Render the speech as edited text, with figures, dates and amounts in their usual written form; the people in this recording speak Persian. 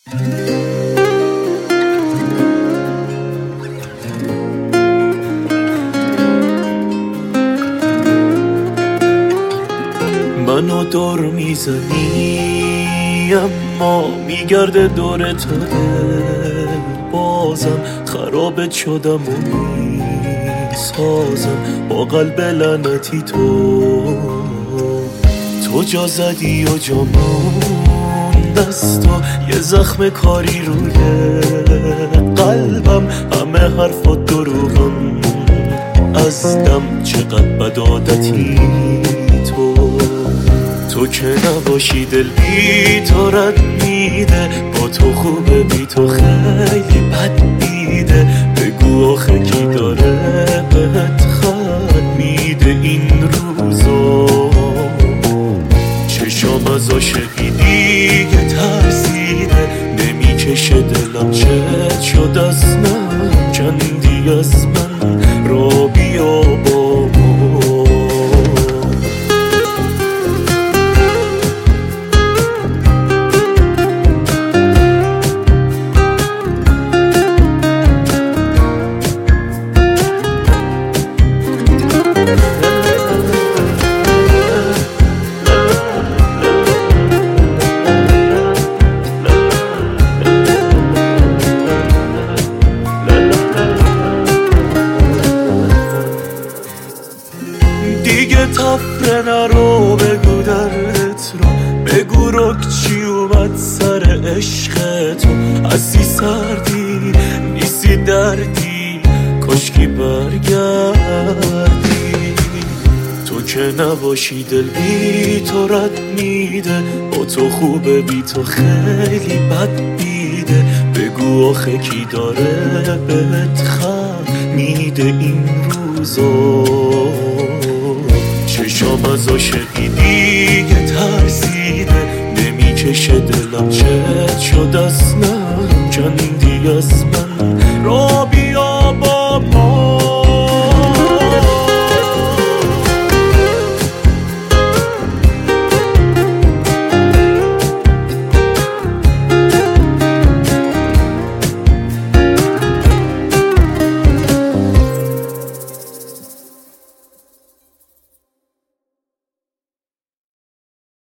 منو دور میزنی اما میگرده دور تو دل، بازم خرابت شدم و میسازم با قلب لعنتی تو جا زدی و جا موند از تو یه زخم کاری روی قلبم، همه حرفات دروغم از دم، چقدر بد عادتی تو که نباشی دل بی تو رد میده، با تو خوبه بی تو خیلی بد میده، بگو آخه کی داره بهت خط میده این روزا، چشام از عاشقی دیگه ترسیده، نمیکشه دلم چت شد از من، کندی از من را بیا با دیگه تفره نرو، بگو دردت رو، بگو رک چی اومد سر عشق تو، هستی سردی نیستی دردی، کاشکی برگردی، تو که نباشی دل بی تو رد میده، با تو خوبه بی تو خیلی بد میده، بگو آخه کی داره بهت خط میده این روزا، چشام از عاشقی دیگه ترسیده، نمیکشه دلم چت شد از من، کندی از من را